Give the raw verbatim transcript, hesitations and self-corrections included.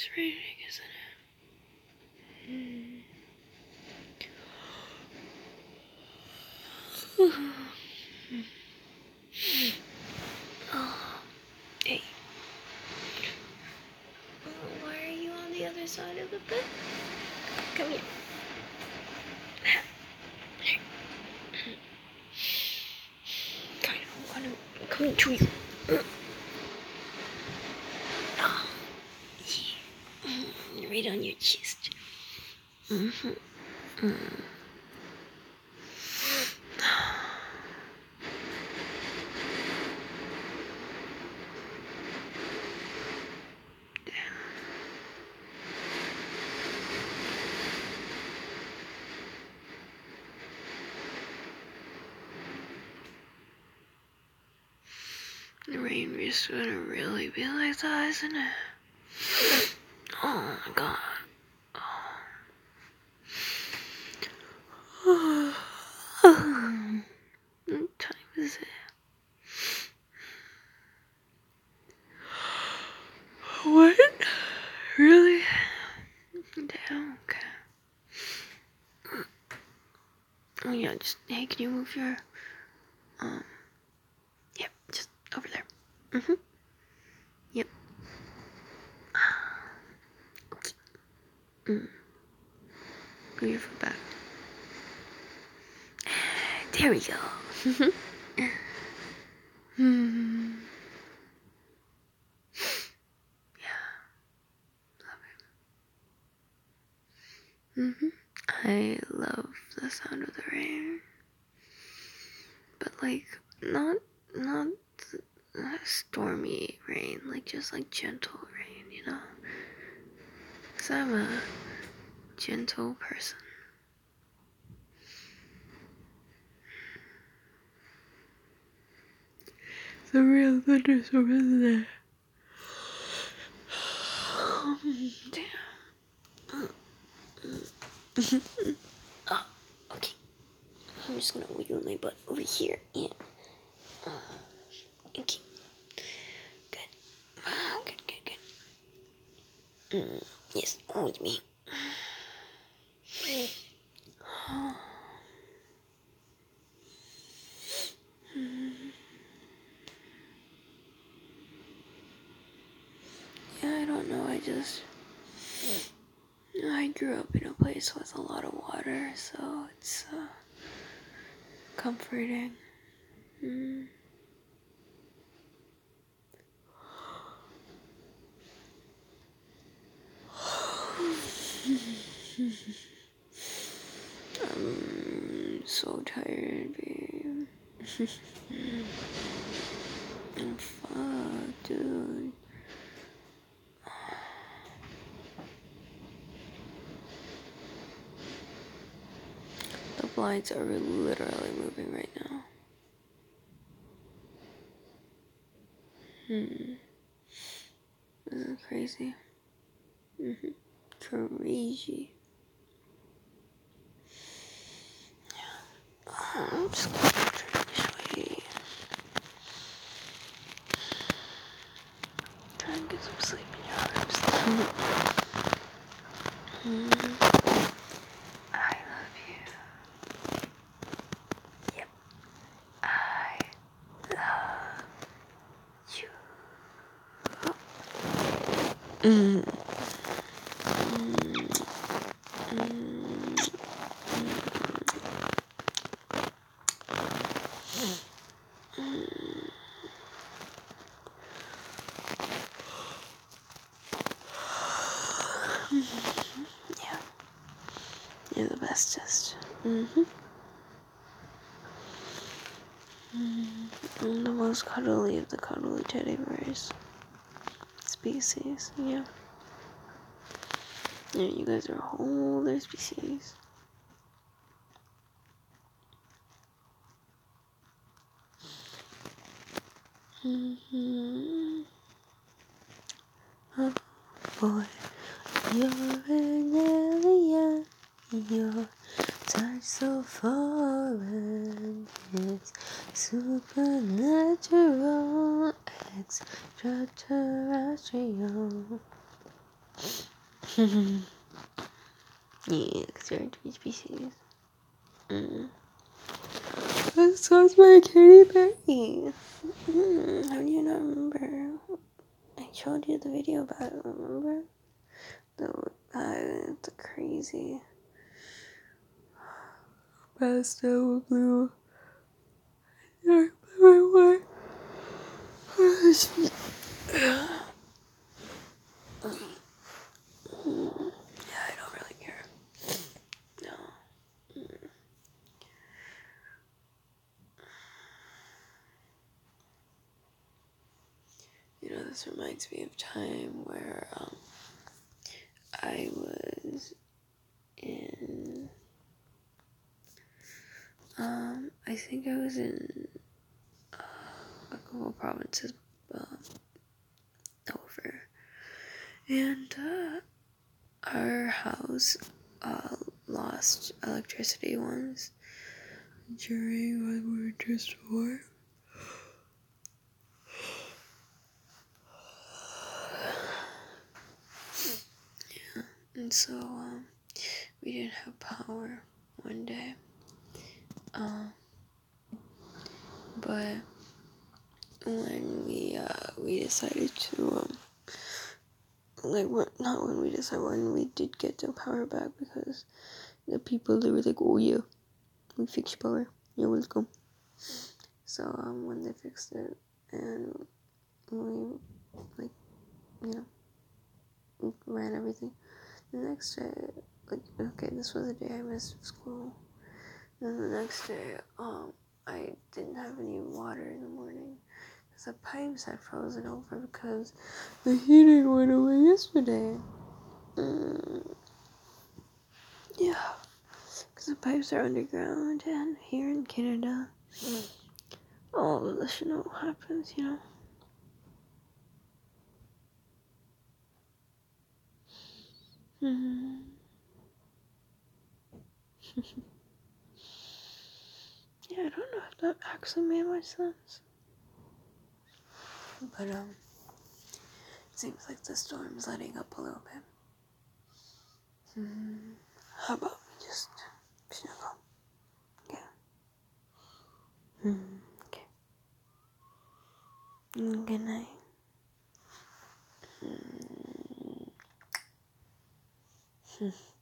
It's raining, isn't it? Oh, hey. Oh, why are you on the other side of the bed? Come here. Kind of want to come to you. Oh, yeah. Right on your chest. Mm-hmm. Mm. The rain is gonna really be like that, isn't it? Oh my god. Oh. What time is it? What? Really? Damn, okay. Oh yeah, just, hey, can you move your, um, yep, just over there. Mm-hmm. Yep. Okay. Mm. Move your foot back. There we go. Hmm. Yeah. Love it. Mm-hmm. I love the sound of the rain. But like, not, not uh, stormy rain, like just like gentle rain, you know? Because I'm a gentle person. It's a real thunderstorm, isn't it? Damn. Oh, okay. I'm just gonna wiggle my butt over here. Yeah. Uh, okay. Good. Ah, good, good, good. Mm, yes, hold me. Yeah, I don't know. I just. I grew up in a place with a lot of water, so it's uh, comforting. Mm. I'm so tired, babe. And fuck, dude. The blinds are literally moving right now. Hmm. This is crazy. Mm-hmm. Crazy. Yeah. I'm just gonna turn this way. Try and get some sleep in your arms. Mm. I love you. Yep. I love you. Mm. Yeah. You're the bestest. Mm-hmm. Mm. I'm the most cuddly of the cuddly teddy bears species. Yeah. Yeah, you guys are a whole other species. Mm-hmm. Oh boy, you're an alien. Your touch so foreign. It's supernatural, extraterrestrial. Yeah, because you're a species. Mm. That sounds like Katy Perry. Mm, how do you not remember? I showed you the video about it, remember? The, uh, the crazy pastel blue. Dark blue and white. Yeah, I don't really care. No. You know, this reminds me of time where um, I was in, um, I think I was in uh, a couple provinces um, over, and uh, our house uh, lost electricity once during one winter storm. Yeah, and so um, we didn't have power one day. Um, but when we uh, we decided to um, like what not when we decided when we did get the power back because the people they were like, oh yeah, we fixed power, you're welcome. So um, when they fixed it and we like you know ran everything, the next day like okay this was the day I missed school. Then the next day um I didn't have any water in the morning. The pipes had frozen over because the heating went away yesterday. Mm, yeah, because the pipes are underground, and here in Canada, all of the snow happens, you know. Mm. Yeah, I don't know if that actually made much sense, but um, it seems like the storm's letting up a little bit. Mm. How about we just snuggle? Yeah. Mm. Okay. Mm, good night. Mm.